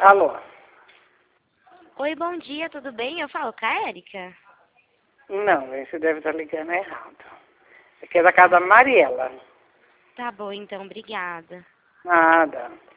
Alô? Oi, bom dia, tudo bem? Eu falo com a Érica. Não, você deve estar ligando errado. Aqui é da casa da Mariela. Tá bom, então, obrigada. Nada.